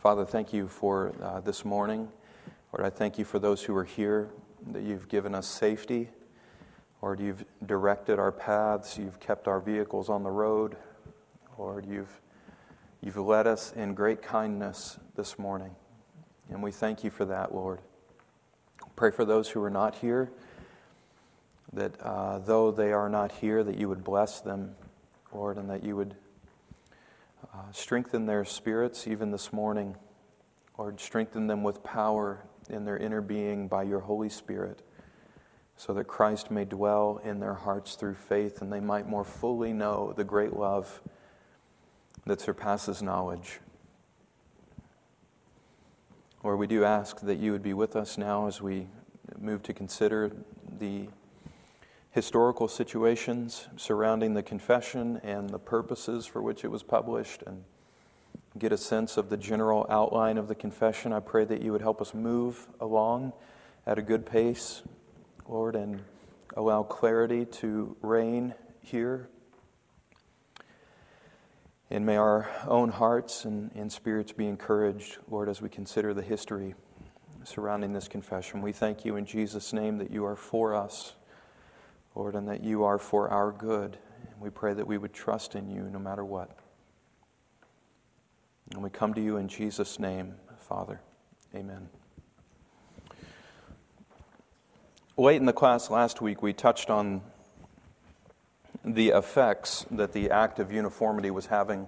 Father, thank you for this morning. Lord, I thank you for those who are here, that you've given us safety. Lord, you've directed our paths. You've kept our vehicles on the road. Lord, you've led us in great kindness this morning. And we thank you for that, Lord. Pray for those who are not here, that though they are not here, that you would bless them, Lord, and that you would strengthen their spirits even this morning. Lord, strengthen them with power in their inner being by your Holy Spirit, so that Christ may dwell in their hearts through faith, and they might more fully know the great love that surpasses knowledge. Lord, we do ask that you would be with us now as we move to consider the historical situations surrounding the confession and the purposes for which it was published, and get a sense of the general outline of the confession. I pray that you would help us move along at a good pace, Lord, and allow clarity to reign here. And may our own hearts and spirits be encouraged, Lord, as we consider the history surrounding this confession. We thank you in Jesus' name that you are for us, Lord, and that you are for our good. And we pray that we would trust in you no matter what. And we come to you in Jesus' name, Father. Amen. Late in the class last week, we touched on the effects that the Act of Uniformity was having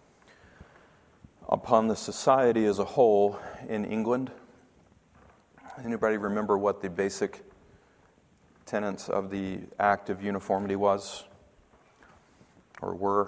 upon the society as a whole in England. Anybody remember what the basic tenets of the Act of Uniformity was or were?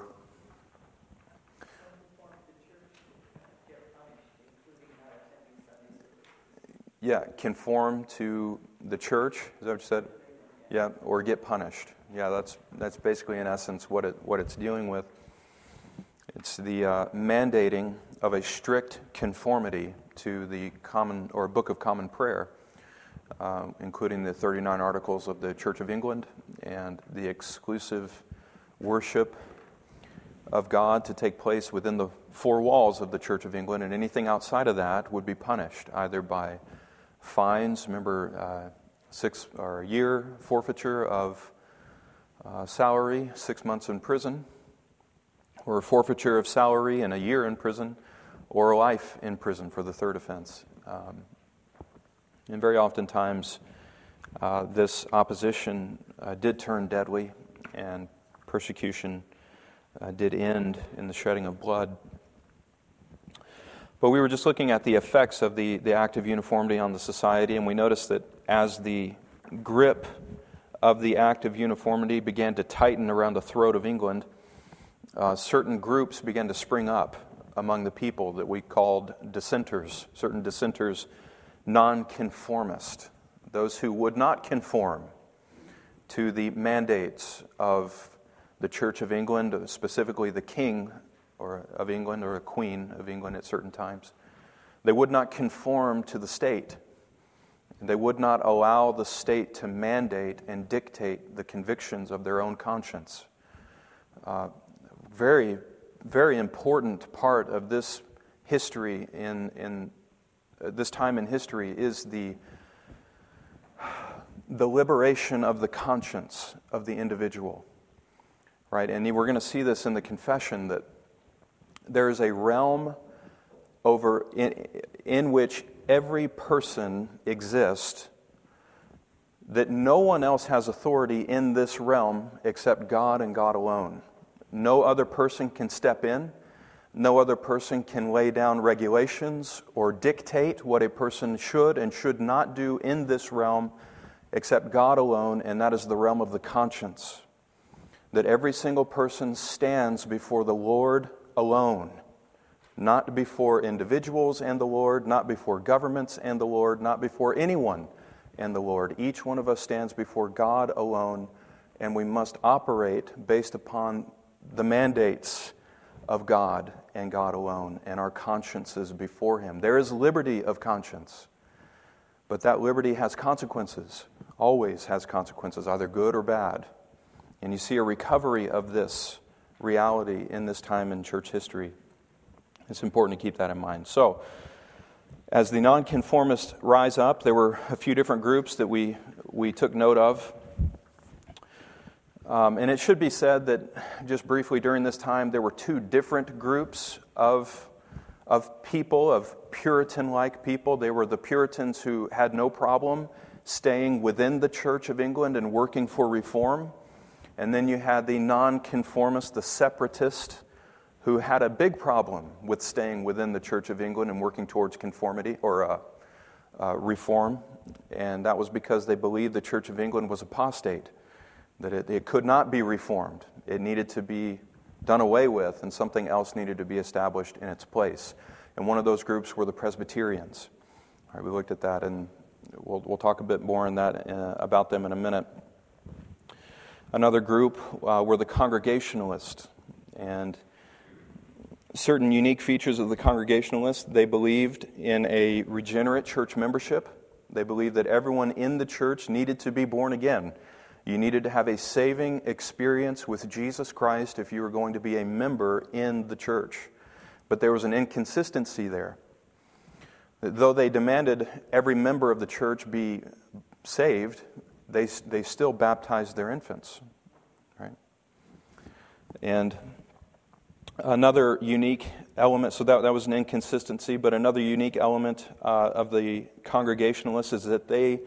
Yeah, conform to the church. Is that what you said? Yeah, or get punished. Yeah, that's basically in essence what it's dealing with. It's the mandating of a strict conformity to the Common or Book of Common Prayer, including the 39 Articles of the Church of England and the exclusive worship of God to take place within the four walls of the Church of England, and anything outside of that would be punished either by fines. Remember, a year forfeiture of salary, 6 months in prison, or a forfeiture of salary and a year in prison, or life in prison for the third offense. And very oftentimes, this opposition did turn deadly, and persecution did end in the shedding of blood. But we were just looking at the effects of the Act of Uniformity on the society, and we noticed that as the grip of the Act of Uniformity began to tighten around the throat of England, certain groups began to spring up among the people that we called dissenters, certain dissenters, nonconformist, those who would not conform to the mandates of the Church of England, specifically the King of England or a Queen of England at certain times. They would not conform to the state. They would not allow the state to mandate and dictate the convictions of their own conscience. Very, very important part of this history in this time in history is the liberation of the conscience of the individual. Right? And we're going to see this in the confession, that there is a realm in which every person exists, that no one else has authority in this realm except God and God alone. No other person can step in. No other person can lay down regulations or dictate what a person should and should not do in this realm except God alone, and that is the realm of the conscience. That every single person stands before the Lord alone, not before individuals and the Lord, not before governments and the Lord, not before anyone and the Lord. Each one of us stands before God alone, and we must operate based upon the mandates of God and God alone, and our consciences before Him. There is liberty of conscience, but that liberty has consequences, always has consequences, either good or bad. And you see a recovery of this reality in this time in church history. It's important to keep that in mind. So, as the nonconformists rise up, there were a few different groups that we took note of. And it should be said that, just briefly, during this time, there were two different groups of people, of Puritan-like people. They were the Puritans who had no problem staying within the Church of England and working for reform. And then you had the nonconformist, the separatist, who had a big problem with staying within the Church of England and working towards conformity or reform. And that was because they believed the Church of England was apostate, that it could not be reformed. It needed to be done away with, and something else needed to be established in its place. And one of those groups were the Presbyterians. All right, we looked at that, and we'll talk a bit more on that about them in a minute. Another group were the Congregationalists, and certain unique features of the Congregationalists: they believed in a regenerate church membership. They believed that everyone in the church needed to be born again. You needed to have a saving experience with Jesus Christ if you were going to be a member in the church. But there was an inconsistency there. Though they demanded every member of the church be saved, they still baptized their infants. Right? And another unique element, so that was an inconsistency, but another unique element of the Congregationalists is that they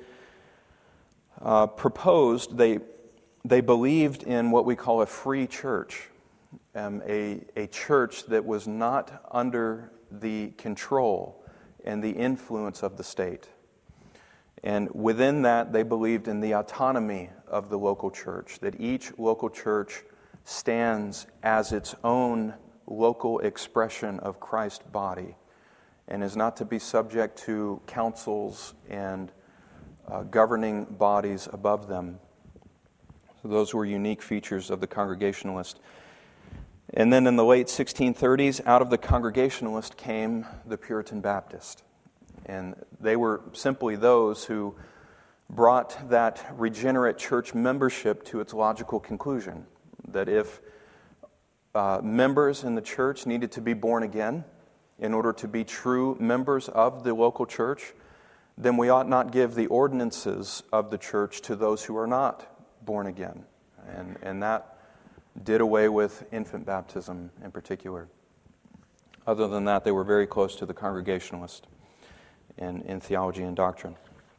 proposed, they believed in what we call a free church, a church that was not under the control and the influence of the state. And within that, they believed in the autonomy of the local church, that each local church stands as its own local expression of Christ's body and is not to be subject to councils and governing bodies above them. So those were unique features of the Congregationalist. And then in the late 1630s, out of the Congregationalist came the Puritan Baptist. And they were simply those who brought that regenerate church membership to its logical conclusion. That if members in the church needed to be born again in order to be true members of the local church, then we ought not give the ordinances of the church to those who are not born again. And that did away with infant baptism in particular. Other than that, they were very close to the Congregationalist in theology and doctrine.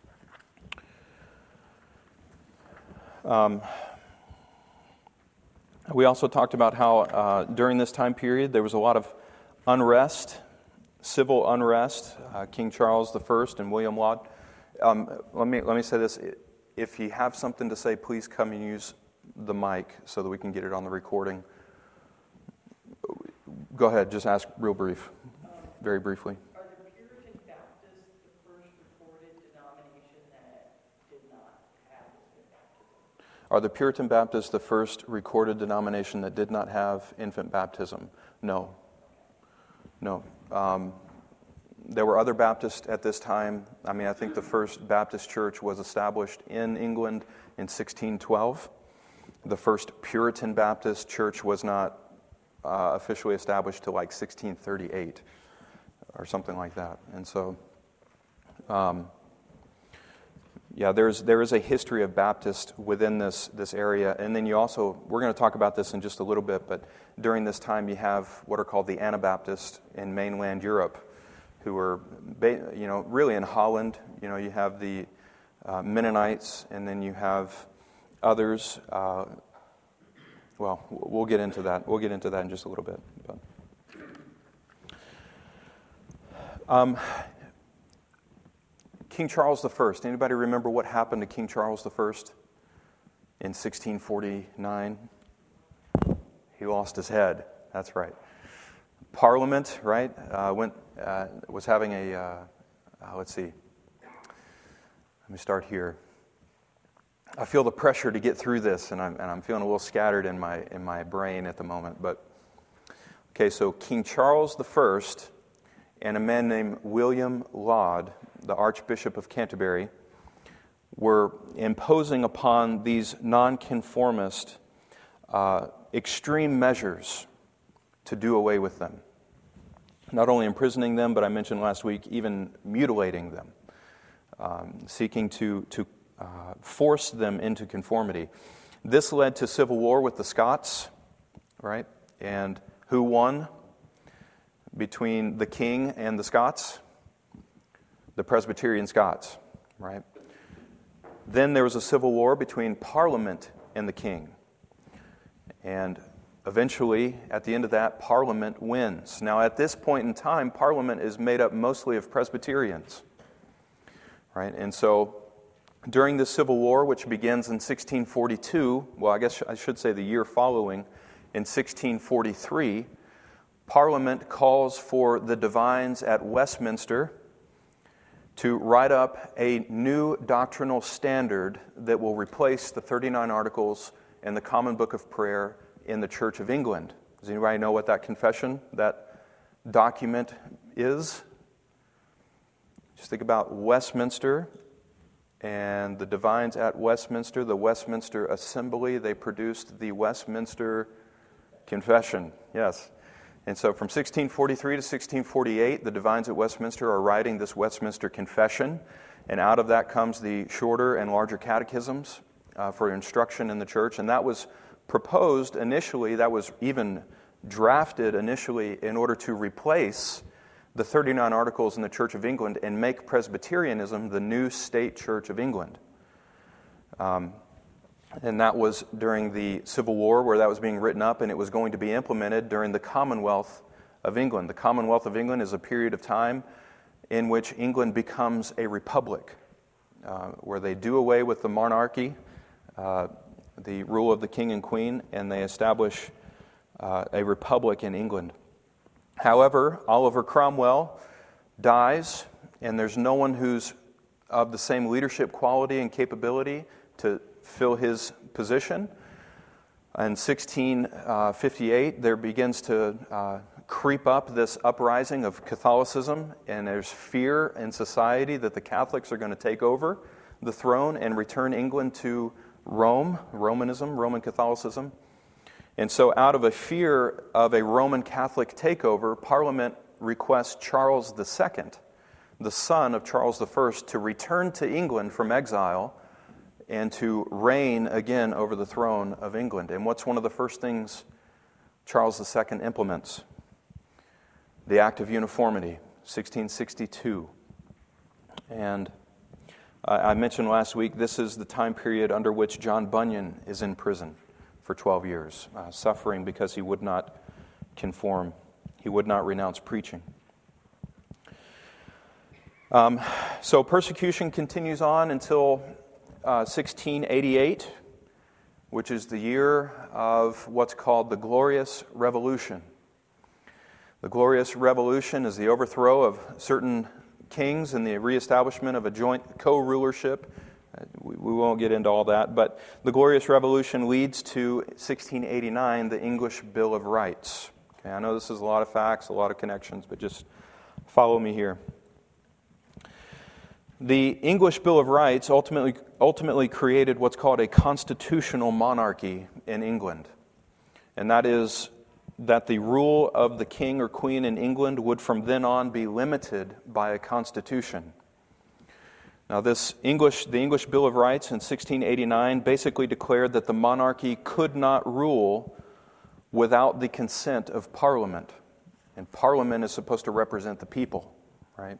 We also talked about how during this time period there was a lot of unrest, civil unrest. King Charles I and William Laud. Let me say this: if you have something to say, please come and use the mic so that we can get it on the recording. Go ahead, just ask real brief, very briefly. Are the Puritan Baptists the first recorded denomination that did not have infant baptism? Are the Puritan Baptists the first recorded denomination that did not have infant baptism? No. No. There were other Baptists at this time. I mean, I think the first Baptist church was established in England in 1612. The first Puritan Baptist church was not officially established till like 1638 or something like that. And so, there is a history of Baptist within this area. And then we're going to talk about this in just a little bit, but during this time you have what are called the Anabaptists in mainland Europe, who are, really in Holland. You have the Mennonites, and then you have others. We'll get into that. We'll get into that in just a little bit. But, King Charles I. Anybody remember what happened to King Charles I in 1649? He lost his head. That's right. Parliament, right? Was having a. Let's see. Let me start here. I feel the pressure to get through this, and I'm feeling a little scattered in my brain at the moment. But okay, so King Charles I and a man named William Laud, the Archbishop of Canterbury, were imposing upon these nonconformist extreme measures to do away with them. not only imprisoning them, but I mentioned last week, even mutilating them, seeking to force them into conformity. This led to civil war with the Scots, right? And who won between the king and the Scots? The Presbyterian Scots, right? Then there was a civil war between Parliament and the king. And eventually, at the end of that, Parliament wins. Now, at this point in time, Parliament is made up mostly of Presbyterians, right? And so, during the Civil War, which begins in 1642, well, I guess I should say the year following, in 1643, Parliament calls for the divines at Westminster to write up a new doctrinal standard that will replace the 39 Articles and the Common Book of Prayer in the Church of England. Does anybody know what that confession, that document is? Just think about Westminster and the divines at Westminster, the Westminster Assembly. They produced the Westminster Confession, yes. And so from 1643 to 1648, the divines at Westminster are writing this Westminster Confession, and out of that comes the shorter and larger catechisms for instruction in the church. And that was proposed initially, that was even drafted initially in order to replace the 39 Articles in the Church of England and make Presbyterianism the new state Church of England. And that was during the Civil War where that was being written up, and it was going to be implemented during the Commonwealth of England. The Commonwealth of England is a period of time in which England becomes a republic, where they do away with the monarchy, the rule of the king and queen, and they establish a republic in England. However, Oliver Cromwell dies, and there's no one who's of the same leadership quality and capability to fill his position. In 1658, there begins to creep up this uprising of Catholicism, and there's fear in society that the Catholics are going to take over the throne and return England to Rome, Romanism, Roman Catholicism. And so out of a fear of a Roman Catholic takeover, Parliament requests Charles II, the son of Charles I, to return to England from exile and to reign again over the throne of England. And what's one of the first things Charles II implements? The Act of Uniformity, 1662. And I mentioned last week, this is the time period under which John Bunyan is in prison for 12 years, suffering because he would not conform. He would not renounce preaching. So persecution continues on until 1688, which is the year of what's called the Glorious Revolution. The Glorious Revolution is the overthrow of certain kings and the reestablishment of a joint co-rulership. We won't get into all that, but the Glorious Revolution leads to 1689, the English Bill of Rights. Okay, I know this is a lot of facts, a lot of connections, but just follow me here. The English Bill of Rights ultimately created what's called a constitutional monarchy in England. And that is that the rule of the king or queen in England would from then on be limited by a constitution. Now the English Bill of Rights in 1689 basically declared that the monarchy could not rule without the consent of Parliament. And Parliament is supposed to represent the people, right?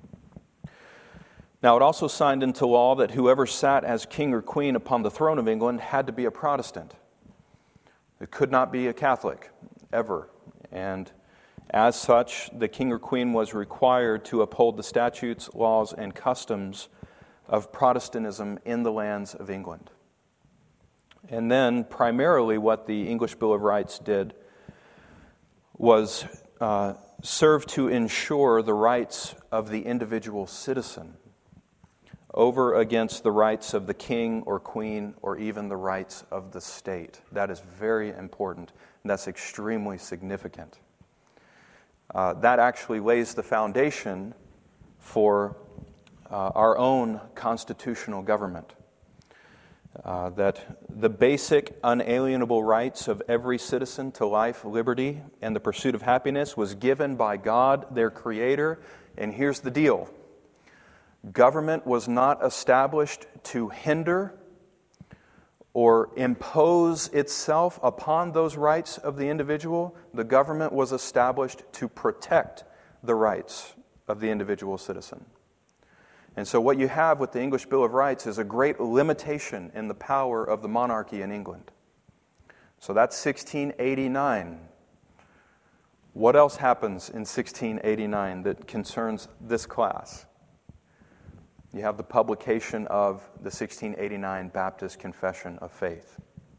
Now, it also signed into law that whoever sat as king or queen upon the throne of England had to be a Protestant. It could not be a Catholic, ever. And as such, the king or queen was required to uphold the statutes, laws, and customs of Protestantism in the lands of England. And then, primarily, what the English Bill of Rights did was serve to ensure the rights of the individual citizen over against the rights of the king or queen or even the rights of the state. That is very important, and that's extremely significant. That actually lays the foundation for our own constitutional government. that the basic unalienable rights of every citizen to life, liberty, and the pursuit of happiness was given by God, their Creator. And here's the deal. Government was not established to hinder or impose itself upon those rights of the individual. The government was established to protect the rights of the individual citizen. And so what you have with the English Bill of Rights is a great limitation in the power of the monarchy in England. So that's 1689. What else happens in 1689 that concerns this class? You have the publication of the 1689 Baptist Confession of Faith.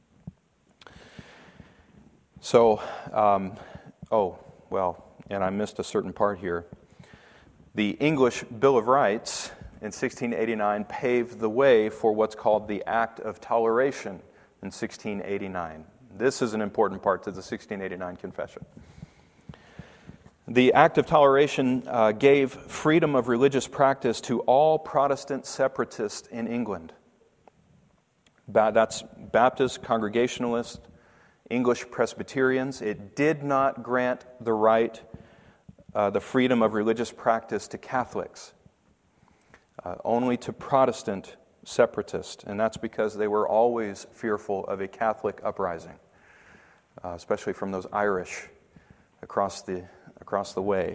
So, and I missed a certain part here. The English Bill of Rights in 1689 paved the way for what's called the Act of Toleration in 1689. This is an important part to the 1689 Confession. The Act of Toleration gave freedom of religious practice to all Protestant separatists in England. That's Baptist, Congregationalists, English Presbyterians. It did not grant the right, the freedom of religious practice to Catholics, only to Protestant separatists, and that's because they were always fearful of a Catholic uprising, especially from those Irish across the way.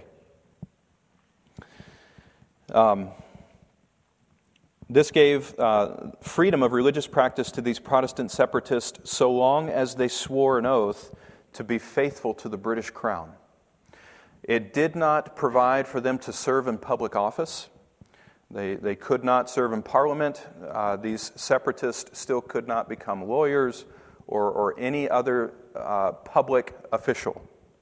This gave freedom of religious practice to these Protestant separatists so long as they swore an oath to be faithful to the British Crown. It did not provide for them to serve in public office. They could not serve in Parliament. These separatists still could not become lawyers or any other public official.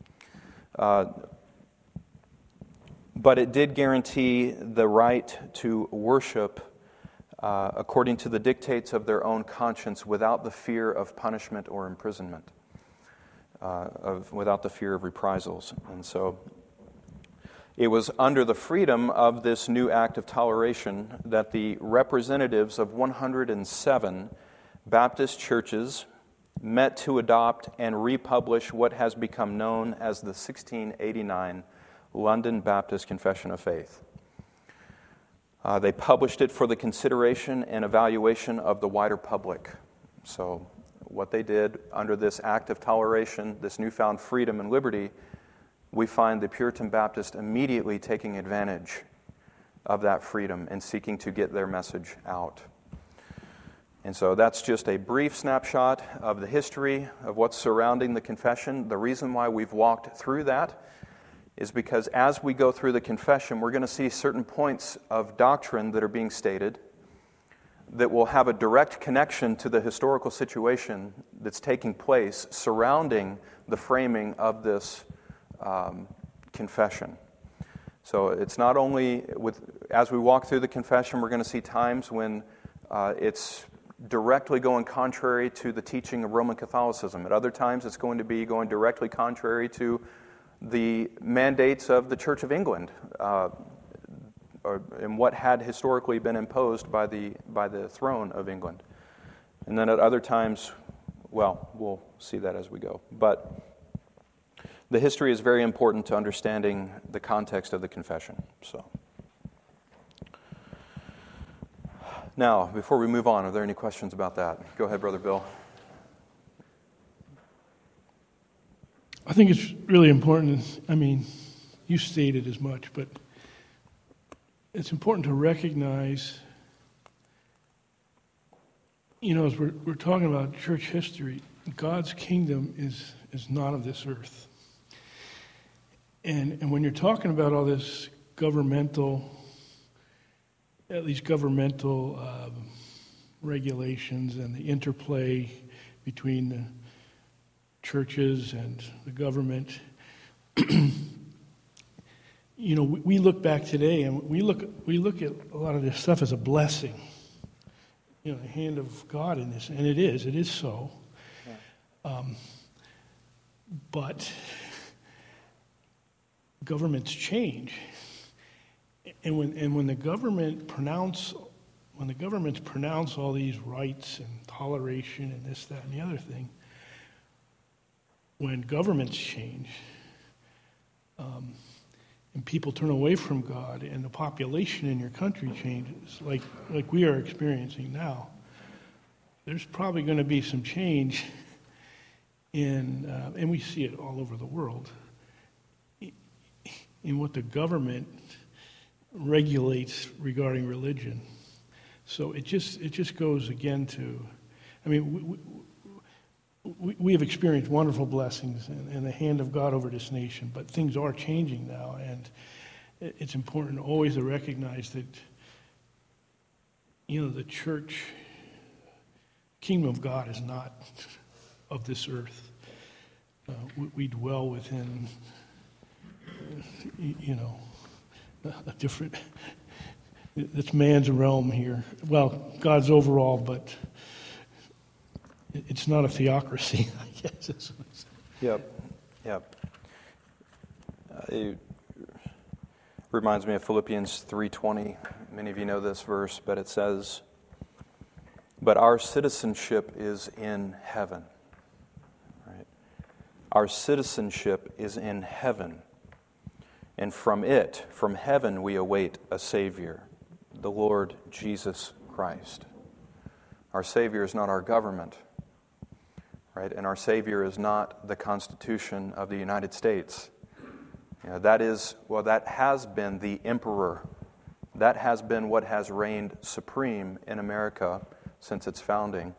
But it did guarantee the right to worship according to the dictates of their own conscience without the fear of punishment or imprisonment, without the fear of reprisals. And so it was under the freedom of this new Act of Toleration that the representatives of 107 Baptist churches met to adopt and republish what has become known as the 1689 London Baptist Confession of Faith. They published it for the consideration and evaluation of the wider public. So what they did under this Act of Toleration, this newfound freedom and liberty, we find the Puritan Baptists immediately taking advantage of that freedom and seeking to get their message out. And so that's just a brief snapshot of the history of what's surrounding the confession. The reason why we've walked through that is because as we go through the confession, we're going to see certain points of doctrine that are being stated that will have a direct connection to the historical situation that's taking place surrounding the framing of this confession. So it's not only as we walk through the confession, we're going to see times when it's directly going contrary to the teaching of Roman Catholicism. At other times, it's going to be going directly contrary to the mandates of the Church of England, and what had historically been imposed by the throne of England. And then at other times, well, we'll see that as we go. But the history is very important to understanding the context of the confession. So, now, before we move on, are there any questions about that? Go ahead, Brother Bill. I think it's really important. I mean, you stated as much, but it's important to recognize, as we're talking about church history, God's kingdom is not of this earth. And when you're talking about all this governmental regulations and the interplay between the churches and the government, we look back today and we look at a lot of this stuff as a blessing, the hand of God in this, and it is so. Yeah. But governments change, and when the government pronounce when the governments pronounce all these rights and toleration and this, that, and the other thing, when governments change and people turn away from God and the population in your country changes, like we are experiencing now, there's probably going to be some change in, and we see it all over the world, in what the government regulates regarding religion. So it just goes again to, I mean, we have experienced wonderful blessings and the hand of God over this nation, but things are changing now, and it's important always to recognize that, the church, kingdom of God is not of this earth. We dwell within, a different, it's man's realm here. Well, God's overall, but it's not a theocracy, I guess. That's what I'm saying. Yep. It reminds me of Philippians 3:20. Many of you know this verse, but it says, "But our citizenship is in heaven." Right? Our citizenship is in heaven. And from heaven, we await a Savior, the Lord Jesus Christ. Our Savior is not our government, right? And our Savior is not the Constitution of the United States. That has been the emperor. That has been what has reigned supreme in America since its founding,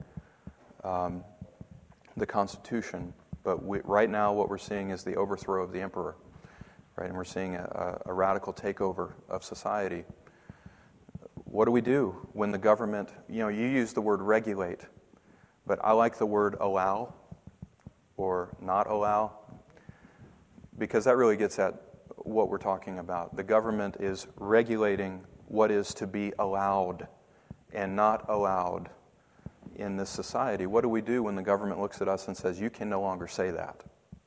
the Constitution. But right now, what we're seeing is the overthrow of the emperor. Right, and we're seeing a radical takeover of society. What do we do when the government, you use the word regulate, but I like the word allow or not allow, because that really gets at what we're talking about. The government is regulating what is to be allowed and not allowed in this society. What do we do when the government looks at us and says, you can no longer say that?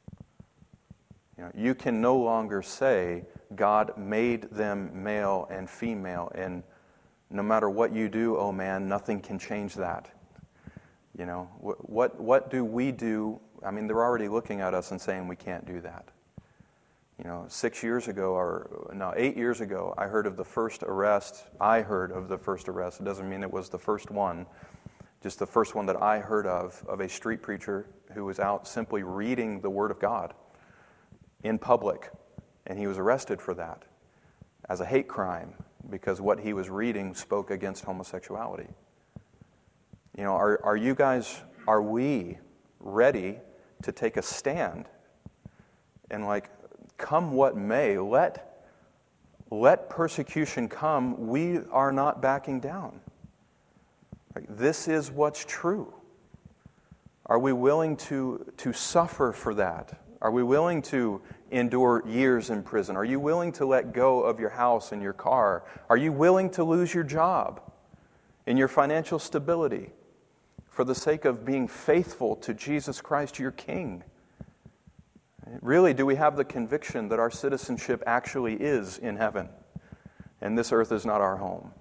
You can no longer say God made them male and female, and no matter what you do, oh man, nothing can change that. What do we do? I mean, they're already looking at us and saying we can't do that. 8 years ago, I heard of the first arrest. It doesn't mean it was the first one, just the first one that I heard of a street preacher who was out simply reading the Word of God in public, and he was arrested for that as a hate crime because what he was reading spoke against homosexuality. Are we ready to take a stand and come what may, let persecution come, we are not backing down. This is what's true. Are we willing to suffer for that? Are we willing to endure years in prison? Are you willing to let go of your house and your car? Are you willing to lose your job and your financial stability for the sake of being faithful to Jesus Christ, your King? Really, do we have the conviction that our citizenship actually is in heaven and this earth is not our home?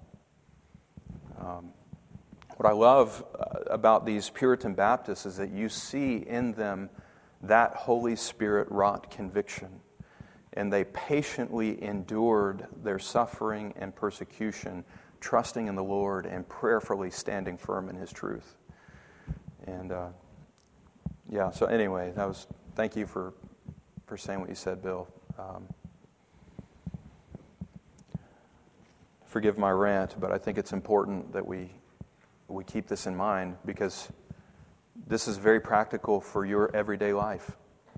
What I love about these Puritan Baptists is that you see in them that Holy Spirit-wrought conviction. And they patiently endured their suffering and persecution, trusting in the Lord and prayerfully standing firm in His truth. And so anyway, thank you for saying what you said, Bill. Forgive my rant, but I think it's important that we keep this in mind, because this is very practical for your everyday life.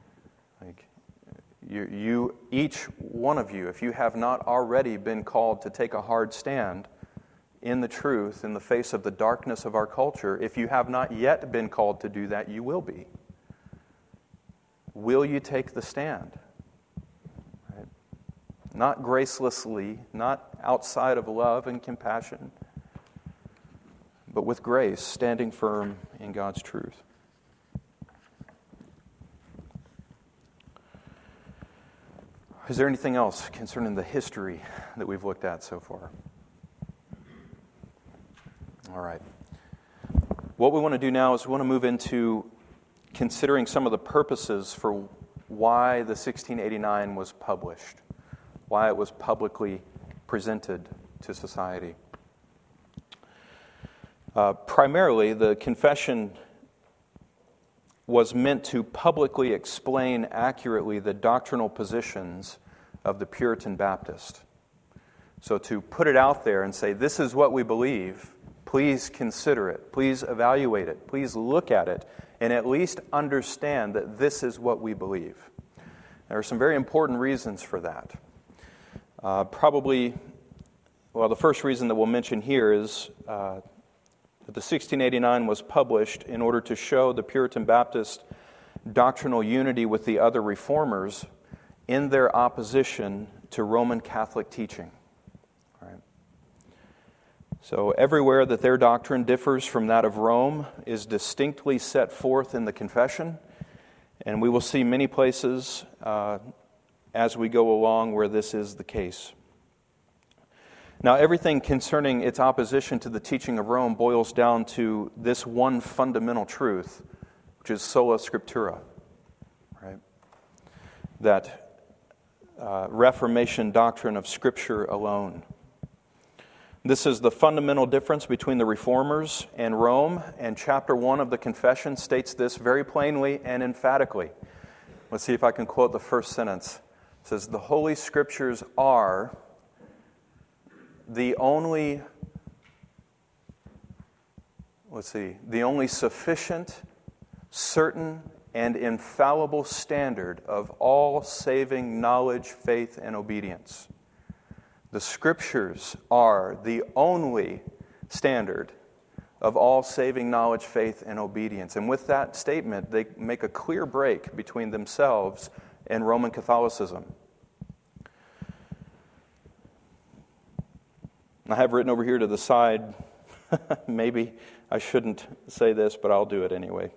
Each one of you, if you have not already been called to take a hard stand in the truth, in the face of the darkness of our culture, if you have not yet been called to do that, you will be. Will you take the stand? Right? Not gracelessly, not outside of love and compassion, but with grace, standing firm in God's truth. Is there anything else concerning the history that we've looked at so far? All right. What we want to do now is we want to move into considering some of the purposes for why the 1689 was published, why it was publicly presented to society. Primarily, the confession was meant to publicly explain accurately the doctrinal positions of the Puritan Baptist. So to put it out there and say, this is what we believe, please consider it, please evaluate it, please look at it, and at least understand that this is what we believe. There are some very important reasons for that. The first reason that we'll mention here is that the 1689 was published in order to show the Puritan Baptist doctrinal unity with the other reformers in their opposition to Roman Catholic teaching. All right. So everywhere that their doctrine differs from that of Rome is distinctly set forth in the confession, and we will see many places as we go along where this is the case. Now, everything concerning its opposition to the teaching of Rome boils down to this one fundamental truth, which is sola scriptura, right? That Reformation doctrine of Scripture alone. This is the fundamental difference between the Reformers and Rome, and chapter 1 of the Confession states this very plainly and emphatically. Let's see if I can quote the first sentence. It says, "The Holy Scriptures are the only sufficient, certain, and infallible standard of all saving knowledge, faith, and obedience." The Scriptures are the only standard of all saving knowledge, faith, and obedience. And with that statement, they make a clear break between themselves and Roman Catholicism. I have written over here to the side, maybe I shouldn't say this, but I'll do it anyway.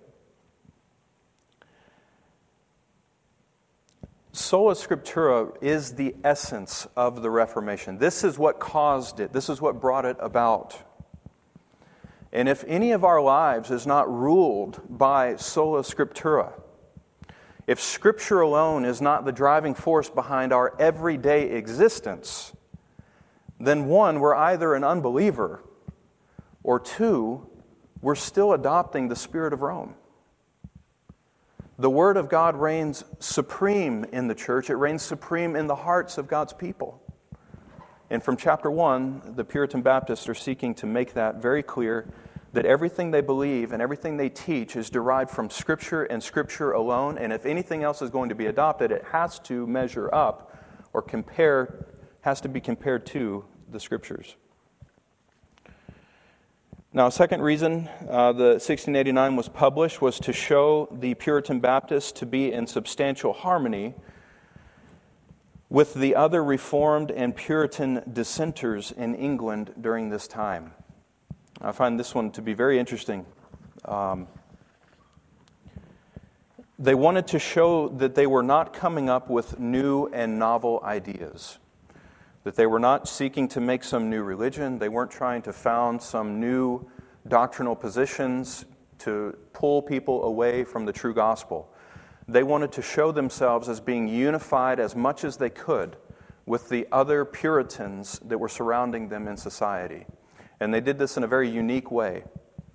Sola Scriptura is the essence of the Reformation. This is what caused it. This is what brought it about. And if any of our lives is not ruled by Sola Scriptura, if Scripture alone is not the driving force behind our everyday existence, then one, we're either an unbeliever, or two, we're still adopting the spirit of Rome. The Word of God reigns supreme in the church. It reigns supreme in the hearts of God's people. And from chapter 1, the Puritan Baptists are seeking to make that very clear, that everything they believe and everything they teach is derived from Scripture and Scripture alone, and if anything else is going to be adopted, it has to measure up or has to be compared to the Scriptures. Now, a second reason the 1689 was published was to show the Puritan Baptists to be in substantial harmony with the other Reformed and Puritan dissenters in England during this time. I find this one to be very interesting. They wanted to show that they were not coming up with new and novel ideas, that they were not seeking to make some new religion. They weren't trying to found some new doctrinal positions to pull people away from the true gospel. They wanted to show themselves as being unified as much as they could with the other Puritans that were surrounding them in society. And they did this in a very unique way.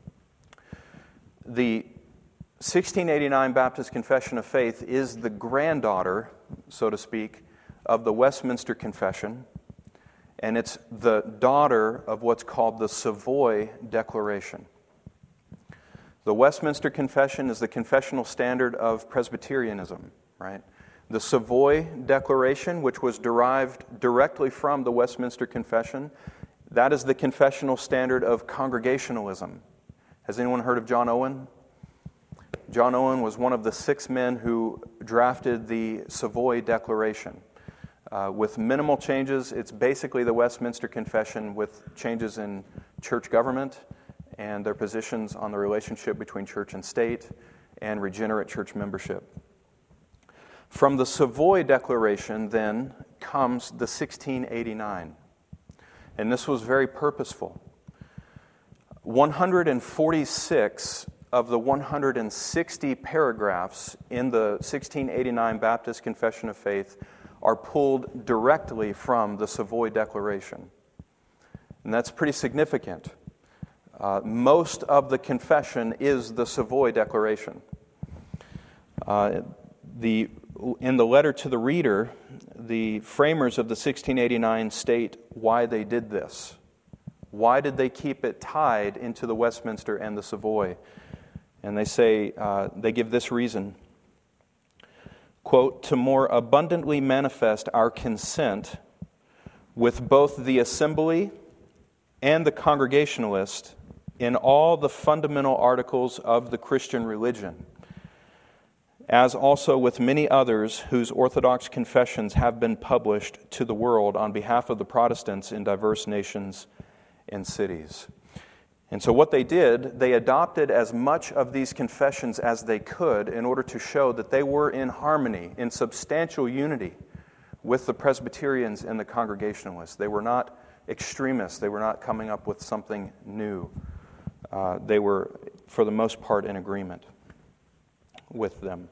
The 1689 Baptist Confession of Faith is the granddaughter, so to speak, of the Westminster Confession, and it's the daughter of what's called the Savoy Declaration. The Westminster Confession is the confessional standard of Presbyterianism, right? The Savoy Declaration, which was derived directly from the Westminster Confession, that is the confessional standard of Congregationalism. Has anyone heard of John Owen? John Owen was one of the 6 men who drafted the Savoy Declaration. With minimal changes, it's basically the Westminster Confession with changes in church government and their positions on the relationship between church and state and regenerate church membership. From the Savoy Declaration, then, comes the 1689. And this was very purposeful. 146 of the 160 paragraphs in the 1689 Baptist Confession of Faith are pulled directly from the Savoy Declaration. And that's pretty significant. Most of the confession is the Savoy Declaration. In the letter to the reader, the framers of the 1689 state why they did this. Why did they keep it tied into the Westminster and the Savoy? And they say, they give this reason, quote, to more abundantly manifest our consent with both the assembly and the Congregationalist in all the fundamental articles of the Christian religion, as also with many others whose orthodox confessions have been published to the world on behalf of the Protestants in diverse nations and cities. And so what they did, they adopted as much of these confessions as they could in order to show that they were in harmony, in substantial unity with the Presbyterians and the Congregationalists. They were not extremists. They were not coming up with something new. They were, for the most part, in agreement with them.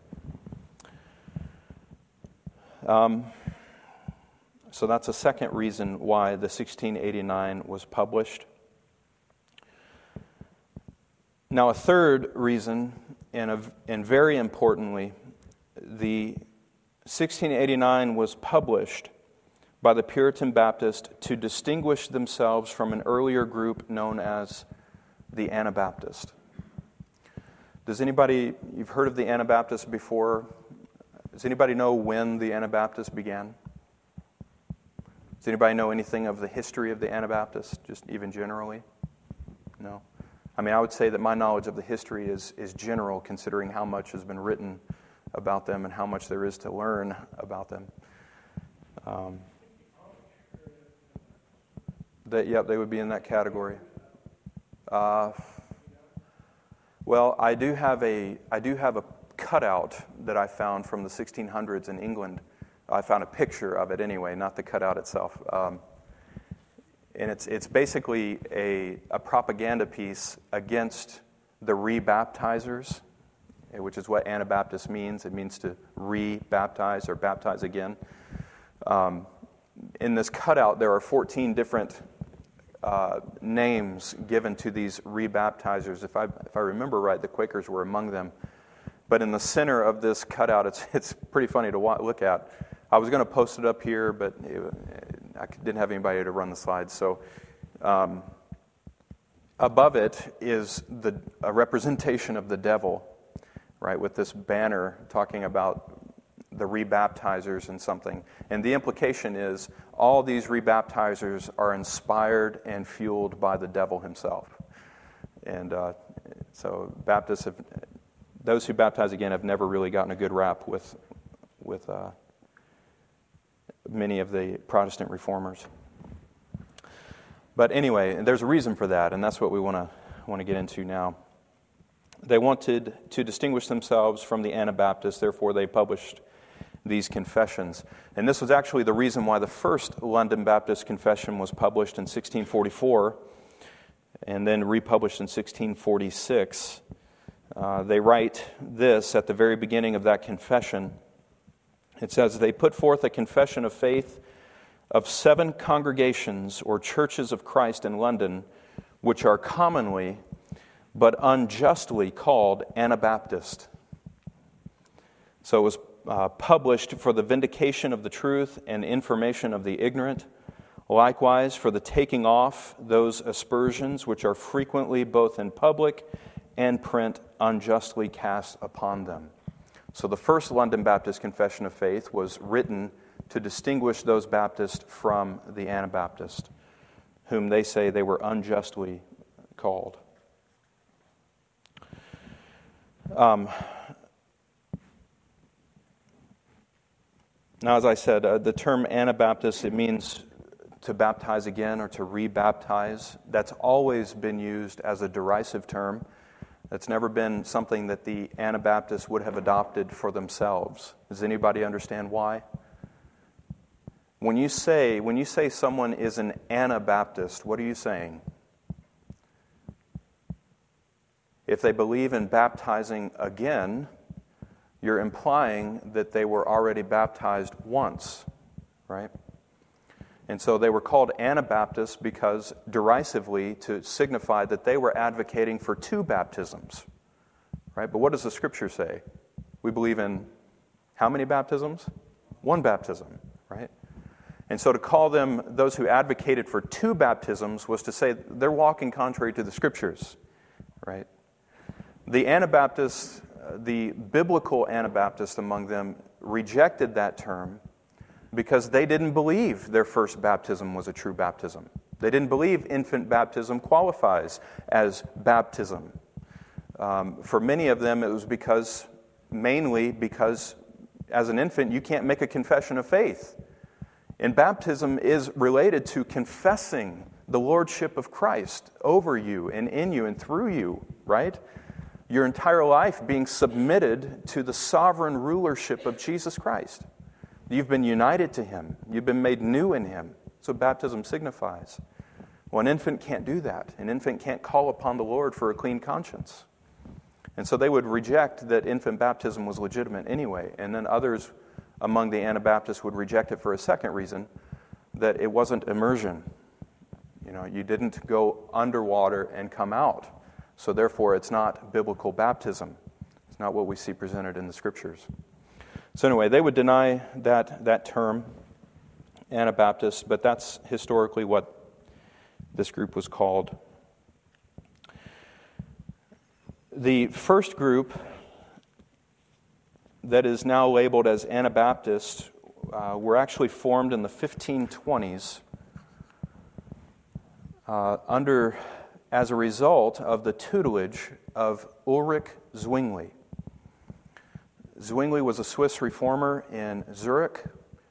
So that's a second reason why the 1689 was published. Now, a third reason, and very importantly, the 1689 was published by the Puritan Baptists to distinguish themselves from an earlier group known as the Anabaptist. Does anybody, you've heard of the Anabaptists before? Does anybody know when the Anabaptists began? Does anybody know anything of the history of the Anabaptists, just even generally? No? I mean, I would say that my knowledge of the history is general, considering how much has been written about them and how much there is to learn about them. They would be in that category. Well, I do have a cutout that I found from the 1600s in England. I found a picture of it anyway, not the cutout itself. And it's basically a propaganda piece against the rebaptizers, which is what Anabaptist means. It means to re-baptize or baptize again. In this cutout, there are 14 different names given to these rebaptizers. If I remember right, the Quakers were among them. But in the center of this cutout, it's pretty funny to look at. I was going to post it up here, but I didn't have anybody to run the slides. So above it is a representation of the devil, right, with this banner talking about the rebaptizers and something. And the implication is all these rebaptizers are inspired and fueled by the devil himself. And so Baptists those who baptize again have never really gotten a good rap with many of the Protestant reformers. But anyway, there's a reason for that, and that's what we want to get into now. They wanted to distinguish themselves from the Anabaptists, therefore they published these confessions. And this was actually the reason why the first London Baptist Confession was published in 1644 and then republished in 1646. They write this at the very beginning of that confession. It says, they put forth a confession of faith of 7 congregations or churches of Christ in London, which are commonly but unjustly called Anabaptist. So it was published for the vindication of the truth and information of the ignorant, likewise for the taking off those aspersions which are frequently both in public and print unjustly cast upon them. So the first London Baptist Confession of Faith was written to distinguish those Baptists from the Anabaptists, whom they say they were unjustly called. Now, as I said, the term Anabaptist, it means to baptize again or to rebaptize. That's always been used as a derisive term. That's never been something that the Anabaptists would have adopted for themselves. Does anybody understand why? When you say someone is an Anabaptist, what are you saying? If they believe in baptizing again, you're implying that they were already baptized once, right? And so they were called Anabaptists because, derisively, to signify that they were advocating for two baptisms, right? But what does the Scripture say? We believe in how many baptisms? One baptism, right? And so to call them those who advocated for two baptisms was to say they're walking contrary to the Scriptures, right? The Anabaptists, the biblical Anabaptists among them, rejected that term because they didn't believe their first baptism was a true baptism. They didn't believe infant baptism qualifies as baptism. For many of them, it was mainly because as an infant, you can't make a confession of faith. And baptism is related to confessing the lordship of Christ over you and in you and through you, right? Your entire life being submitted to the sovereign rulership of Jesus Christ. You've been united to Him. You've been made new in Him. That's what baptism signifies. Well, an infant can't do that. An infant can't call upon the Lord for a clean conscience. And so they would reject that infant baptism was legitimate anyway. And then others among the Anabaptists would reject it for a second reason, that it wasn't immersion. You didn't go underwater and come out. So therefore, it's not biblical baptism. It's not what we see presented in the Scriptures. So anyway, they would deny that term, Anabaptist, but that's historically what this group was called. The first group that is now labeled as Anabaptist were actually formed in the 1520s as a result of the tutelage of Ulrich Zwingli. Zwingli was a Swiss reformer in Zurich.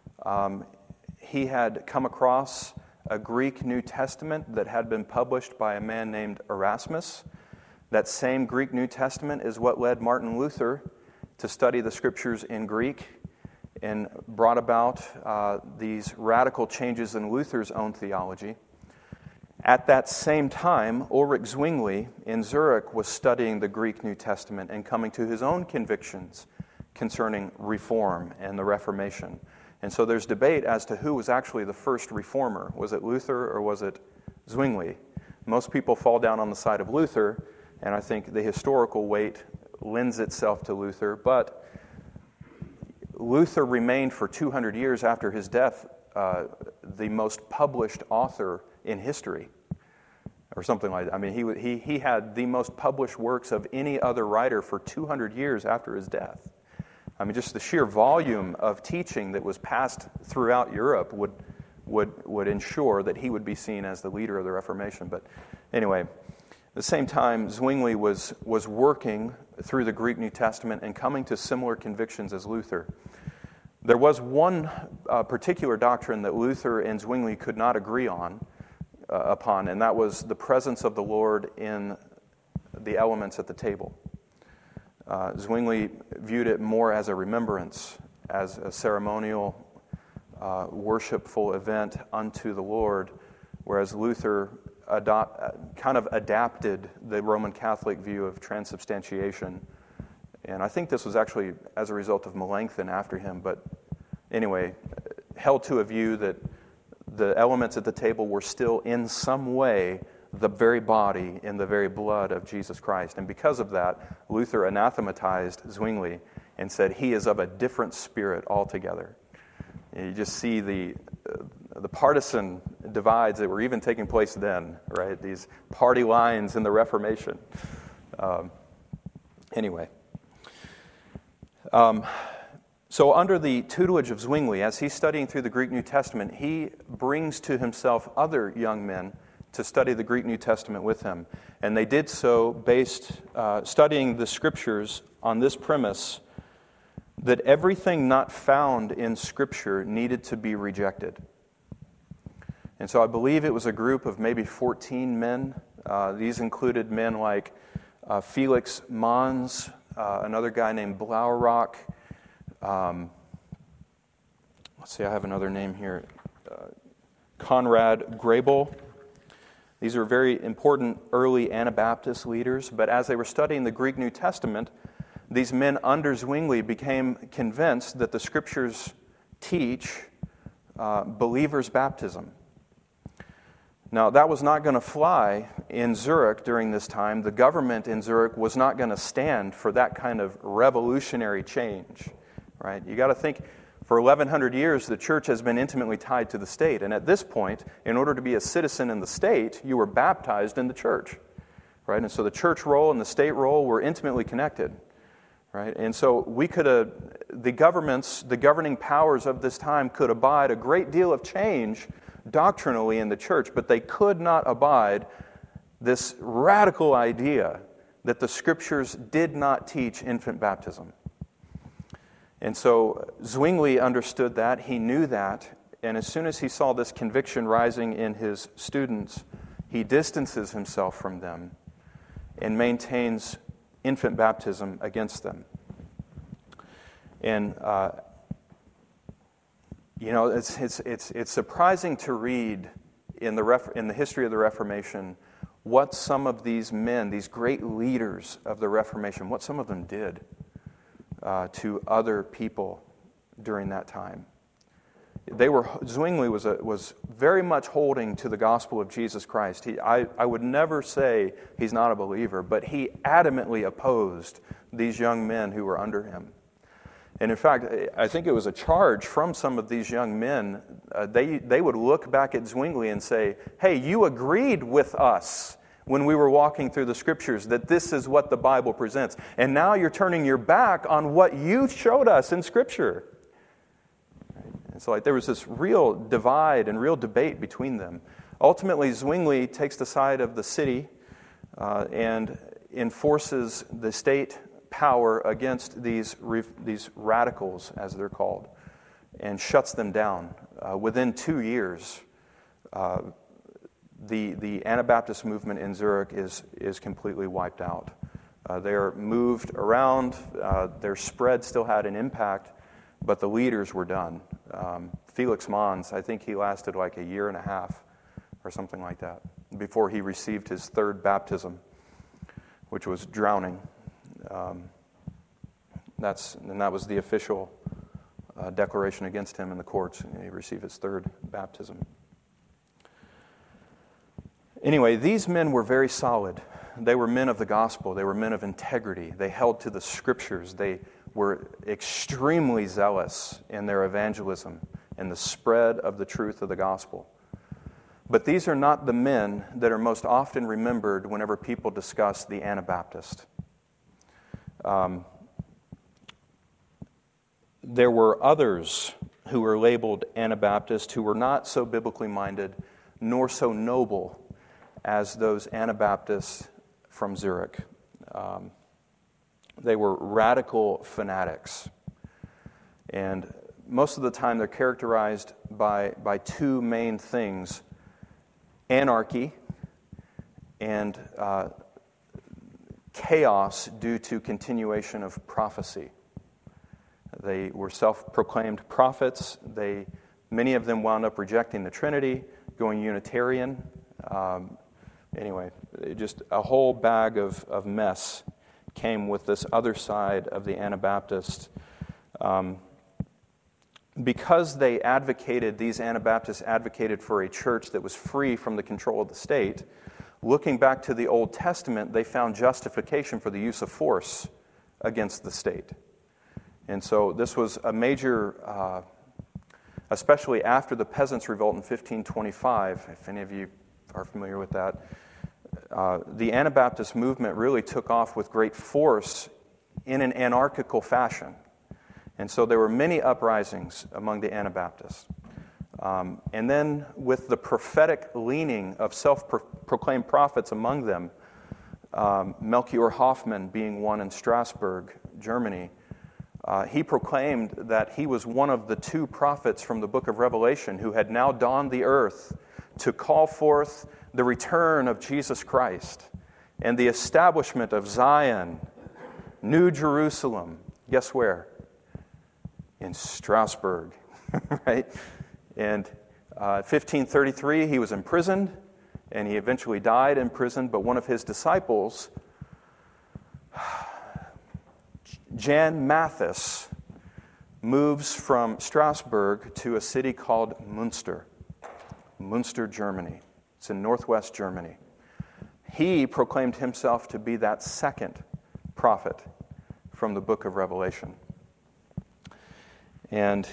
He had come across a Greek New Testament that had been published by a man named Erasmus. That same Greek New Testament is what led Martin Luther to study the Scriptures in Greek and brought about these radical changes in Luther's own theology. At that same time, Ulrich Zwingli in Zurich was studying the Greek New Testament and coming to his own convictions concerning reform and the Reformation. And so there's debate as to who was actually the first reformer. Was it Luther or was it Zwingli? Most people fall down on the side of Luther, and I think the historical weight lends itself to Luther, but Luther remained for 200 years after his death the most published author in history, or something like that. I mean, he had the most published works of any other writer for 200 years after his death. I mean, just the sheer volume of teaching that was passed throughout Europe would ensure that he would be seen as the leader of the Reformation. But anyway, at the same time, Zwingli was working through the Greek New Testament and coming to similar convictions as Luther. There was one particular doctrine that Luther and Zwingli could not agree upon, and that was the presence of the Lord in the elements at the table. Zwingli viewed it more as a remembrance, as a ceremonial, worshipful event unto the Lord, whereas Luther kind of adapted the Roman Catholic view of transubstantiation. And I think this was actually as a result of Melanchthon after him, but anyway, held to a view that the elements at the table were still in some way the very body and the very blood of Jesus Christ. And because of that, Luther anathematized Zwingli and said he is of a different spirit altogether. And you just see the partisan divides that were even taking place then, right? These party lines in the Reformation. Anyway. So under the tutelage of Zwingli, as he's studying through the Greek New Testament, he brings to himself other young men to study the Greek New Testament with him. And they did so based, studying the Scriptures on this premise that everything not found in Scripture needed to be rejected. And so I believe it was a group of maybe 14 men. These included men like Felix Mons, another guy named Blaurock. Let's see, I have another name here. Conrad Grebel. These are very important early Anabaptist leaders, but as they were studying the Greek New Testament, these men under Zwingli became convinced that the Scriptures teach believers' baptism. Now, that was not going to fly in Zurich during this time. The government in Zurich was not going to stand for that kind of revolutionary change, right? You got to think, for 1,100 years, the church has been intimately tied to the state. And at this point, in order to be a citizen in the state, you were baptized in the church, right? And so the church role and the state role were intimately connected, right? And so the governments, the governing powers of this time could abide a great deal of change doctrinally in the church, but they could not abide this radical idea that the Scriptures did not teach infant baptism. And so Zwingli understood that, he knew that, and as soon as he saw this conviction rising in his students, he distances himself from them and maintains infant baptism against them. And it's surprising to read in the history of the Reformation what some of these men, these great leaders of the Reformation, what some of them did to other people during that time. Zwingli was very much holding to the gospel of Jesus Christ. I would never say he's not a believer, but he adamantly opposed these young men who were under him. And in fact, I think it was a charge from some of these young men. They would look back at Zwingli and say, "Hey, you agreed with us when we were walking through the Scriptures that this is what the Bible presents. And now you're turning your back on what you showed us in Scripture." And so there was this real divide and real debate between them. Ultimately, Zwingli takes the side of the city and enforces the state power against these radicals, as they're called, and shuts them down. Within 2 years, the Anabaptist movement in Zurich is completely wiped out. They are moved around. Their spread still had an impact, but the leaders were done. Felix Manz, I think he lasted like a year and a half or something like that before he received his third baptism, which was drowning. That was the official declaration against him in the courts. He received his third baptism. Anyway, these men were very solid. They were men of the gospel. They were men of integrity. They held to the Scriptures. They were extremely zealous in their evangelism and the spread of the truth of the gospel. But these are not the men that are most often remembered whenever people discuss the Anabaptist. There were others who were labeled Anabaptist who were not so biblically minded nor so noble as those Anabaptists from Zurich. They were radical fanatics. And most of the time they're characterized by two main things: anarchy and chaos due to continuation of prophecy. They were self-proclaimed prophets. Many of them wound up rejecting the Trinity, going Unitarian. Anyway, just a whole bag of mess came with this other side of the Anabaptists. Because these Anabaptists advocated for a church that was free from the control of the state, looking back to the Old Testament, they found justification for the use of force against the state. And so this was a major, especially after the Peasants' Revolt in 1525, if any of you are familiar with that, the Anabaptist movement really took off with great force in an anarchical fashion. And so there were many uprisings among the Anabaptists. And then with the prophetic leaning of self-proclaimed prophets among them, Melchior Hoffman being one in Strasbourg, Germany, he proclaimed that he was one of the two prophets from the book of Revelation who had now dawned the earth to call forth the return of Jesus Christ and the establishment of Zion, New Jerusalem. Guess where? In Strasbourg, right? And 1533, he was imprisoned, and he eventually died in prison, but one of his disciples, Jan Mathis, moves from Strasbourg to a city called Münster, Germany. It's in northwest Germany. He proclaimed himself to be that second prophet from the book of Revelation. And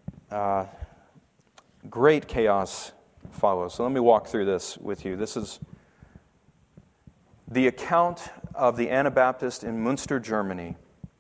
great chaos follows. So let me walk through this with you. This is the account of the Anabaptist in Münster, Germany,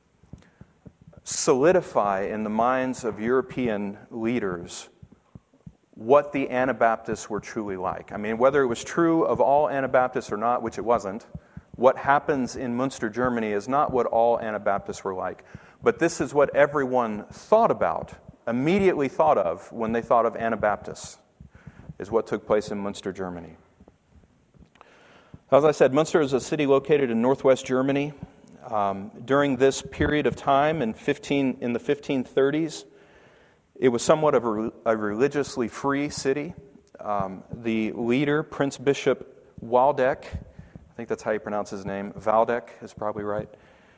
solidify in the minds of European leaders what the Anabaptists were truly like. I mean, whether it was true of all Anabaptists or not, which it wasn't, what happens in Münster, Germany is not what all Anabaptists were like. But this is what everyone thought about, immediately thought of when they thought of Anabaptists, is what took place in Münster, Germany. As I said, Münster is a city located in northwest Germany. During this period of time, in the 1530s, it was somewhat of a religiously free city. The leader, Prince Bishop Waldeck, I think that's how you pronounce his name, Waldeck is probably right.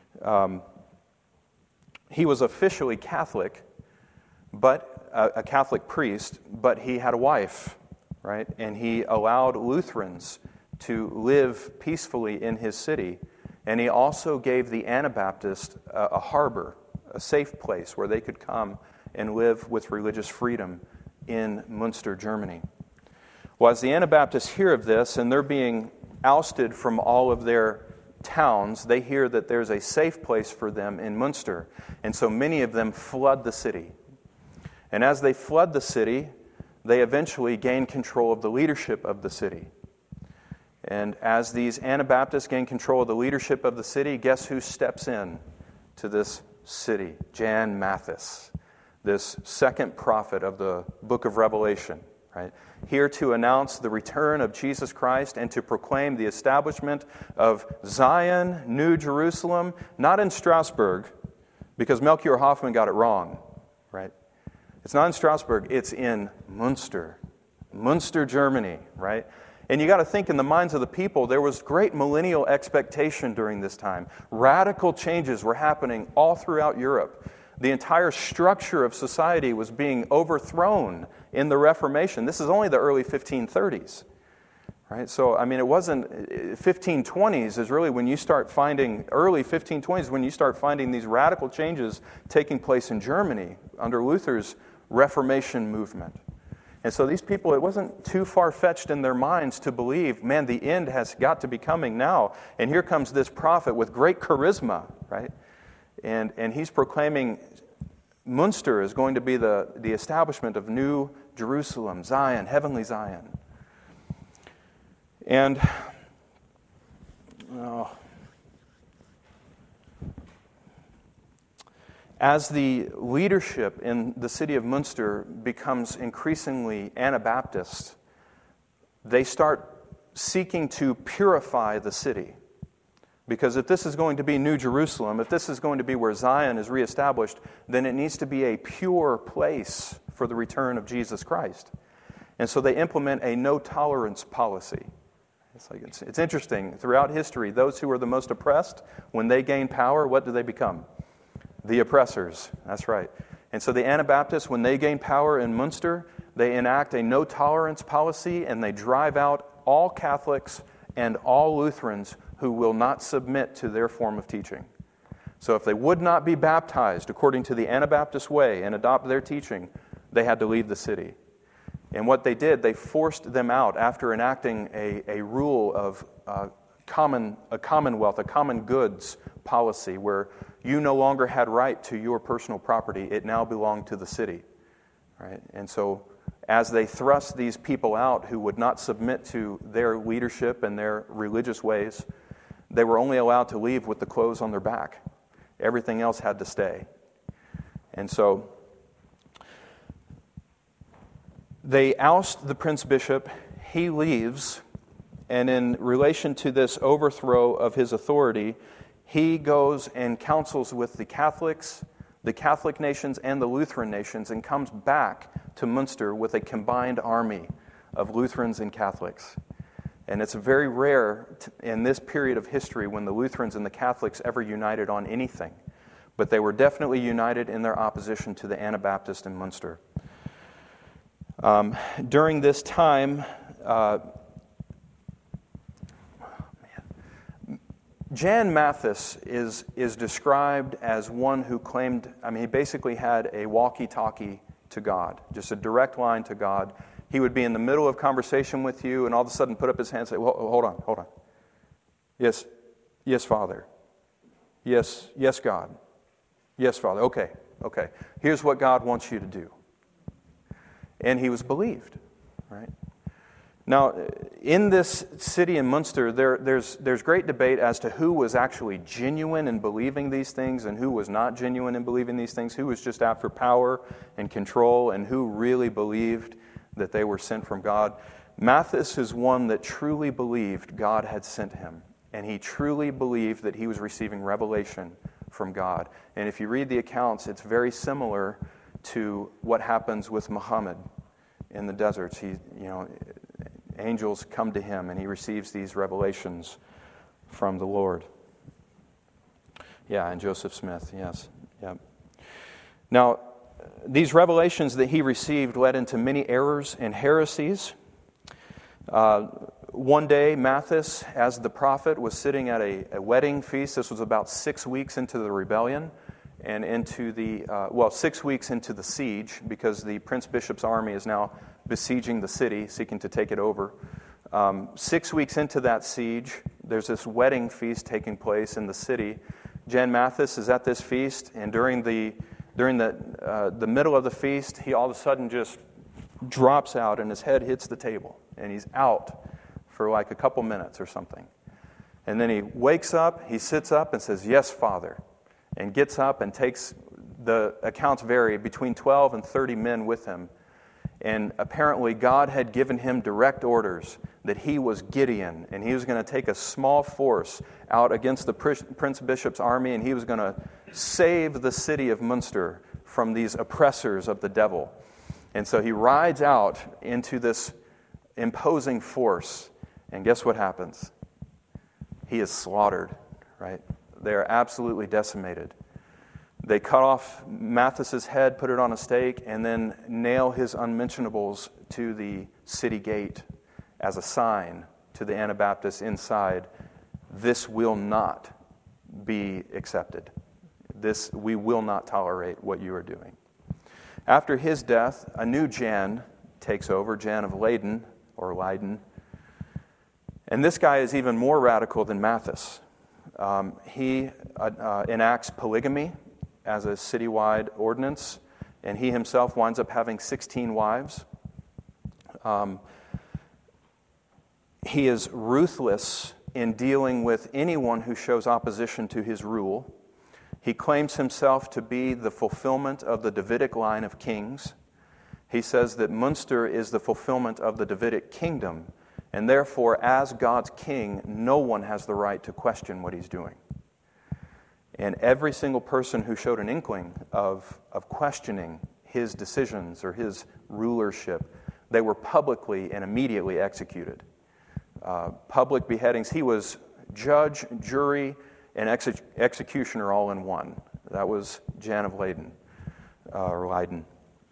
He was officially Catholic, but a Catholic priest, but he had a wife, right? And he allowed Lutherans to live peacefully in his city. And he also gave the Anabaptists a harbor, a safe place where they could come and live with religious freedom in Münster, Germany. Well, as the Anabaptists hear of this, and they're being ousted from all of their towns, they hear that there's a safe place for them in Münster. And so many of them flood the city. And as they flood the city, they eventually gain control of the leadership of the city. And as these Anabaptists gain control of the leadership of the city, guess who steps in to this city? Jan Mathis, this second prophet of the book of Revelation, right? Here to announce the return of Jesus Christ and to proclaim the establishment of Zion, New Jerusalem, not in Strasbourg, because Melchior Hoffman got it wrong, right? It's not in Strasbourg, it's in Münster, Germany, right? And you got to think, in the minds of the people, there was great millennial expectation during this time. Radical changes were happening all throughout Europe. The entire structure of society was being overthrown in the Reformation. This is only the early 1530s, right? So, I mean, it wasn't 1520s is really when you start finding, early 1520s when you start finding these radical changes taking place in Germany under Luther's Reformation movement. And so these people, it wasn't too far-fetched in their minds to believe, man, the end has got to be coming now. And here comes this prophet with great charisma, right? And he's proclaiming Münster is going to be the establishment of New Jerusalem, Zion, heavenly Zion. And as the leadership in the city of Münster becomes increasingly Anabaptist, they start seeking to purify the city. Because if this is going to be New Jerusalem, if this is going to be where Zion is reestablished, then it needs to be a pure place for the return of Jesus Christ. And so they implement a no-tolerance policy. It's interesting. Throughout history, those who are the most oppressed, when they gain power, what do they become? The oppressors. That's right. And so the Anabaptists, when they gain power in Münster, they enact a no-tolerance policy, and they drive out all Catholics and all Lutherans who will not submit to their form of teaching. So if they would not be baptized according to the Anabaptist way and adopt their teaching, they had to leave the city. And what they did, they forced them out after enacting a rule of a commonwealth, a common goods policy where you no longer had right to your personal property. It now belonged to the city. Right? And so as they thrust these people out who would not submit to their leadership and their religious ways, they were only allowed to leave with the clothes on their back. Everything else had to stay. And so they oust the prince bishop. He leaves. And in relation to this overthrow of his authority, he goes and counsels with the Catholics, the Catholic nations, and the Lutheran nations, and comes back to Münster with a combined army of Lutherans and Catholics. And it's very rare in this period of history when the Lutherans and the Catholics ever united on anything. But they were definitely united in their opposition to the Anabaptists in Munster. During this time, Jan Mathis is described as one who claimed, he basically had a walkie-talkie to God, just a direct line to God. He would be in the middle of conversation with you and all of a sudden put up his hand and say, well, hold on. Yes, Father. Yes, God. Yes, Father. Okay. Here's what God wants you to do. And he was believed, right? Now, in this city in Munster, there's great debate as to who was actually genuine in believing these things and who was not genuine in believing these things, who was just after power and control, and who really believed that they were sent from God. Mathis is one that truly believed God had sent him, and he truly believed that he was receiving revelation from God. And if you read the accounts, it's very similar to what happens with Muhammad in the deserts. Angels come to him, and he receives these revelations from the Lord. Yeah, and Joseph Smith, yes. Yep. Now, these revelations that he received led into many errors and heresies. One day, Mathis, as the prophet, was sitting at a wedding feast. This was about 6 weeks into the rebellion and into 6 weeks into the siege, because the Prince Bishop's army is now besieging the city, seeking to take it over. 6 weeks into that siege, there's this wedding feast taking place in the city. Jan Mathis is at this feast, and during the middle of the feast, he all of a sudden just drops out, and his head hits the table, and he's out for like a couple minutes or something. And then he wakes up, he sits up and says, "Yes, Father," and gets up and takes, the accounts vary, between 12 and 30 men with him. And apparently God had given him direct orders that he was Gideon, and he was going to take a small force out against the Prince Bishop's army, and he was going to save the city of Munster from these oppressors of the devil. And so he rides out into this imposing force, and guess what happens? He is slaughtered, right? They are absolutely decimated. They cut off Mathis's head, put it on a stake, and then nail his unmentionables to the city gate as a sign to the Anabaptists inside. This will not be accepted. We will not tolerate what you are doing. After his death, a new Jan takes over, Jan of Leyden, or Leiden. And this guy is even more radical than Mathis. He enacts polygamy as a citywide ordinance, and he himself winds up having 16 wives. He is ruthless in dealing with anyone who shows opposition to his rule. He claims himself to be the fulfillment of the Davidic line of kings. He says that Munster is the fulfillment of the Davidic kingdom, and therefore, as God's king, no one has the right to question what he's doing. And every single person who showed an inkling of questioning his decisions or his rulership, they were publicly and immediately executed. Public beheadings. He was judge, jury, and executioner all in one. That was Jan of Leyden, or Leiden.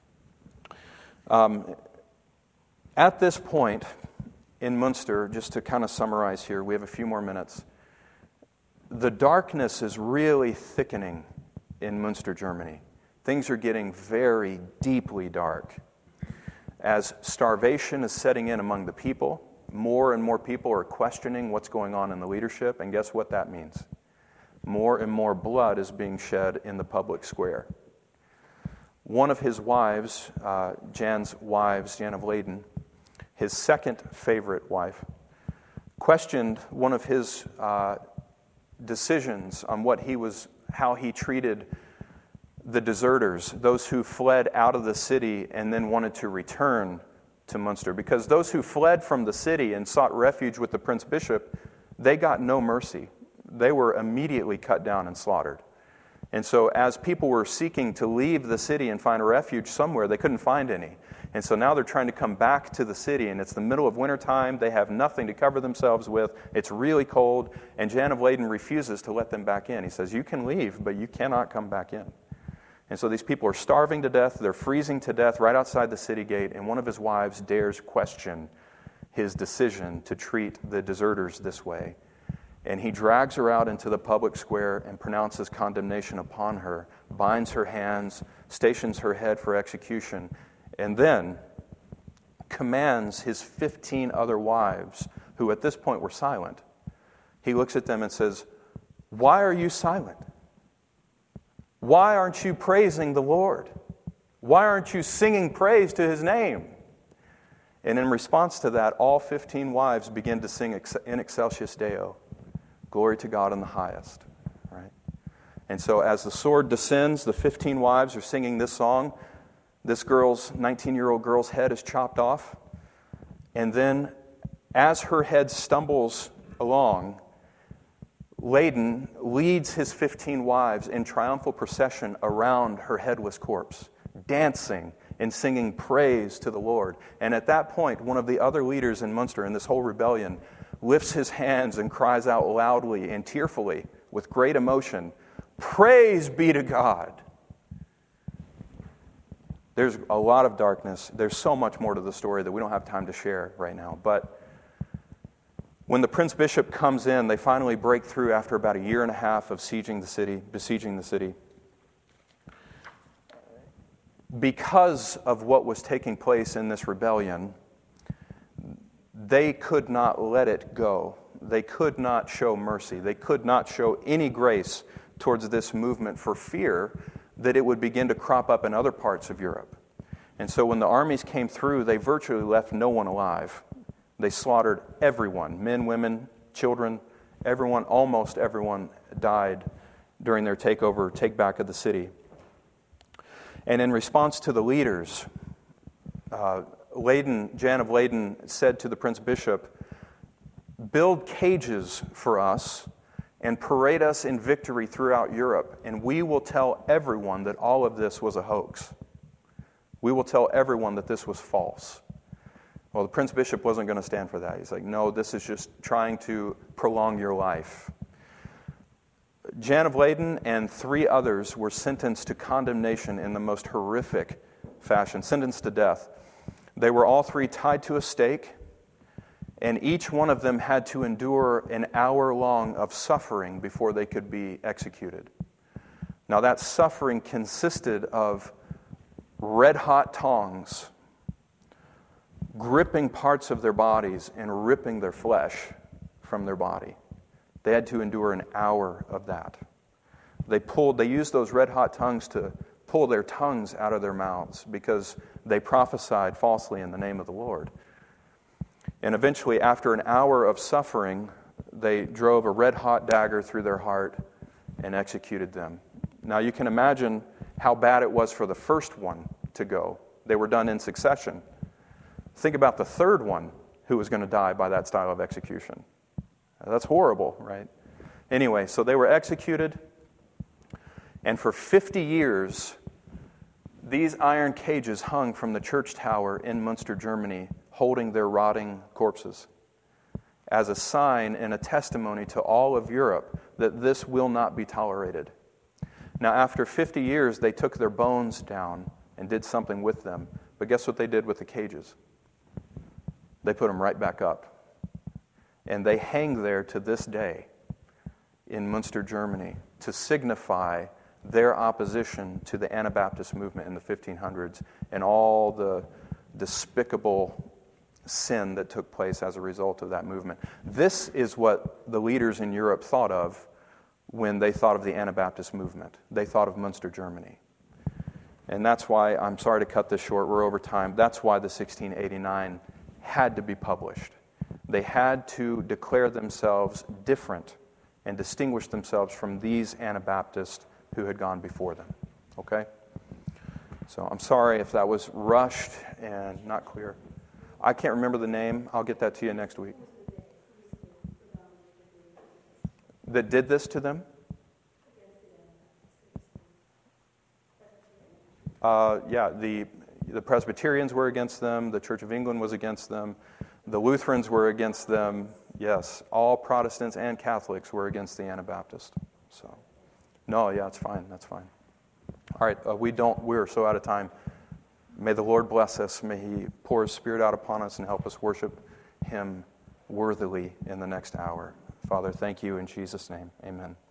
At this point in Munster, just to kind of summarize here, we have a few more minutes. The darkness is really thickening in Munster, Germany. Things are getting very deeply dark. As starvation is setting in among the people, more and more people are questioning what's going on in the leadership, and guess what that means? More and more blood is being shed in the public square. One of his wives, Jan's wives, Jan of Leyden, his second favorite wife, questioned one of his decisions on how he treated the deserters, those who fled out of the city and then wanted to return to Munster. Because those who fled from the city and sought refuge with the Prince Bishop, they got no mercy. They were immediately cut down and slaughtered. And so as people were seeking to leave the city and find a refuge somewhere, they couldn't find any. And so now they're trying to come back to the city, and it's the middle of wintertime. They have nothing to cover themselves with. It's really cold, and Jan of Leyden refuses to let them back in. He says, you can leave, but you cannot come back in. And so these people are starving to death. They're freezing to death right outside the city gate, and one of his wives dares question his decision to treat the deserters this way. And he drags her out into the public square and pronounces condemnation upon her, binds her hands, stations her head for execution, and then commands his 15 other wives, who at this point were silent. He looks at them and says, "Why are you silent? Why aren't you praising the Lord? Why aren't you singing praise to his name?" And in response to that, all 15 wives begin to sing In Excelsis Deo, glory to God in the highest. Right? And so as the sword descends, the 15 wives are singing this song. This 19-year-old girl's head is chopped off. And then as her head stumbles along, Leyden leads his 15 wives in triumphal procession around her headless corpse, dancing and singing praise to the Lord. And at that point, one of the other leaders in Munster in this whole rebellion lifts his hands and cries out loudly and tearfully with great emotion, "Praise be to God." There's a lot of darkness. There's so much more to the story that we don't have time to share right now. But when the Prince Bishop comes in, they finally break through after about a year and a half of besieging the city. Because of what was taking place in this rebellion, they could not let it go. They could not show mercy. They could not show any grace towards this movement for fear that it would begin to crop up in other parts of Europe. And so when the armies came through, they virtually left no one alive. They slaughtered everyone, men, women, children, everyone, almost everyone died during their take back of the city. And in response to the leaders, Jan of Leyden said to the Prince Bishop, "Build cages for us and parade us in victory throughout Europe, and we will tell everyone that all of this was a hoax. We will tell everyone that this was false." Well, the Prince Bishop wasn't going to stand for that. He's like, "No, this is just trying to prolong your life." Jan of Leyden and 3 others were sentenced to condemnation in the most horrific fashion, sentenced to death. They were all 3 tied to a stake, and each one of them had to endure an hour long of suffering before they could be executed. Now, that suffering consisted of red-hot tongs gripping parts of their bodies and ripping their flesh from their body. They had to endure an hour of that. They used those red-hot tongues to pull their tongues out of their mouths because they prophesied falsely in the name of the Lord. And eventually, after an hour of suffering, they drove a red-hot dagger through their heart and executed them. Now, you can imagine how bad it was for the first one to go. They were done in succession. Think about the third one who was going to die by that style of execution. That's horrible, right? Anyway, so they were executed, and for 50 years, these iron cages hung from the church tower in Munster, Germany, holding their rotting corpses as a sign and a testimony to all of Europe that this will not be tolerated. Now, after 50 years, they took their bones down and did something with them. But guess what they did with the cages? They put them right back up. And they hang there to this day in Munster, Germany, to signify their opposition to the Anabaptist movement in the 1500s and all the despicable sin that took place as a result of that movement. This is what the leaders in Europe thought of when they thought of the Anabaptist movement. They thought of Munster, Germany. And that's why, I'm sorry to cut this short, we're over time, that's why the 1689 had to be published. They had to declare themselves different and distinguish themselves from these Anabaptists who had gone before them. Okay? So I'm sorry if that was rushed and not clear. I can't remember the name. I'll get that to you next week. That did this to them? The Presbyterians were against them. The Church of England was against them. The Lutherans were against them. Yes, all Protestants and Catholics were against the Anabaptist. So, no, yeah, it's fine. That's fine. All right, we're so out of time. May the Lord bless us. May He pour His Spirit out upon us and help us worship Him worthily in the next hour. Father, thank you in Jesus' name. Amen.